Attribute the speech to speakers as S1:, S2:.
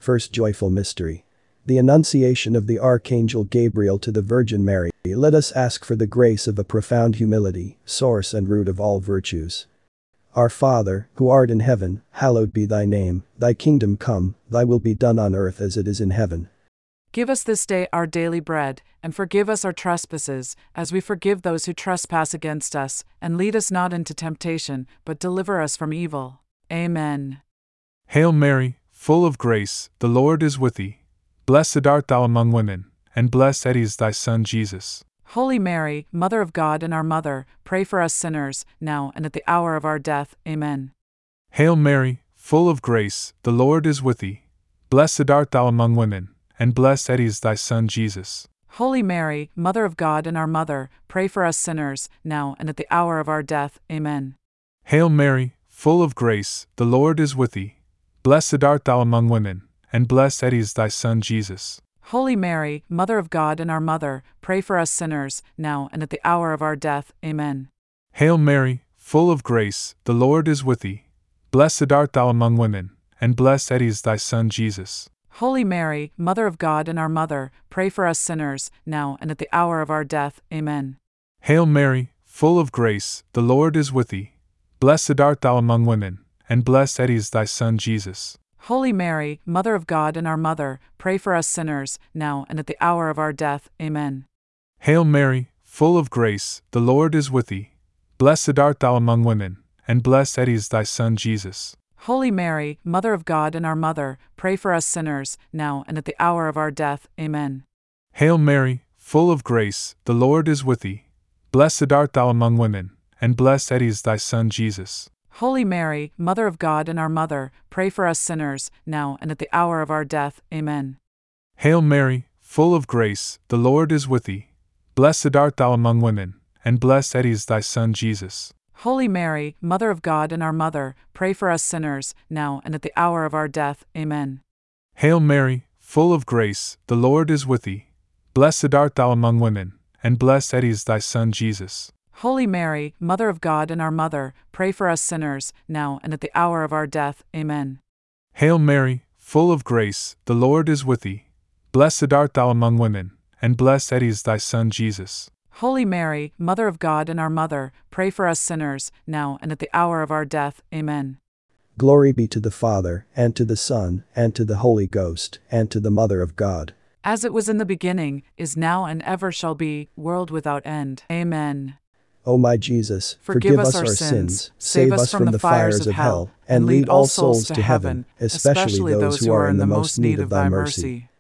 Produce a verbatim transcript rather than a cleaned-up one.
S1: First joyful mystery. The Annunciation of the Archangel Gabriel to the Virgin Mary. Let us ask for the grace of a profound humility, source and root of all virtues. Our Father, who art in heaven, hallowed be thy name, thy kingdom come, thy will be done on earth as it is in heaven.
S2: Give us this day our daily bread, and forgive us our trespasses, as we forgive those who trespass against us, and lead us not into temptation, but deliver us from evil. Amen.
S3: Hail Mary, full of grace, the Lord is with thee. Blessed art thou among women, and blessed is thy Son Jesus.
S2: Holy Mary, Mother of God and our Mother, pray for us sinners, now and at the hour of our death. Amen.
S3: Hail Mary, full of grace, the Lord is with thee. Blessed art thou among women, and blessed is thy Son Jesus.
S2: Holy Mary, Mother of God and our Mother, pray for us sinners, now and at the hour of our death. Amen.
S3: Hail Mary, full of grace, the Lord is with thee. Blessed art thou among women, and blessed is thy Son Jesus.
S2: Holy Mary, Mother of God and our Mother, pray for us sinners, now and at the hour of our death. Amen.
S3: Hail Mary, full of grace, the Lord is with thee. Blessed art thou among women, and blessed is thy Son Jesus.
S2: Holy Mary, Mother of God and our Mother, pray for us sinners, now and at the hour of our death. Amen.
S3: Hail Mary, full of grace, the Lord is with thee. Blessed art thou among women, and blessed is thy Son Jesus.
S2: Holy Mary, Mother of God and our Mother, pray for us sinners, now and at the hour of our death. Amen.
S3: Hail Mary, full of grace, the Lord is with thee. Blessed art thou among women, and blessed is thy Son Jesus.
S2: Holy Mary, Mother of God and our Mother, pray for us sinners, now and at the hour of our death. Amen.
S3: Hail Mary, full of grace, the Lord is with thee. Blessed art thou among women, and blessed is thy Son Jesus.
S2: Holy Mary, Mother of God and our Mother, pray for us sinners, now and at the hour of our death. Amen.
S3: Hail Mary, full of grace, the Lord is with thee. Blessed art thou among women, and blessed is thy Son Jesus.
S2: Holy Mary, Mother of God and our Mother, pray for us sinners, now and at the hour of our death. Amen.
S3: Hail Mary, full of grace, the Lord is with thee. Blessed art thou among women, and blessed is thy Son Jesus.
S2: Holy Mary, Mother of God and our Mother, pray for us sinners, now and at the hour of our death. Amen.
S3: Hail Mary, full of grace, the Lord is with thee. Blessed art thou among women, and blessed is thy Son Jesus.
S2: Holy Mary, Mother of God and our Mother, pray for us sinners, now and at the hour of our death. Amen.
S1: Glory be to the Father, and to the Son, and to the Holy Ghost, and to the Mother of God.
S2: As it was in the beginning, is now and ever shall be, world without end. Amen.
S1: O my Jesus,
S2: forgive,
S1: forgive
S2: us
S1: us
S2: our
S1: our
S2: sins,
S1: sins, save us from the fires of hell, and lead all souls to heaven, especially those who are in the most need of thy mercy.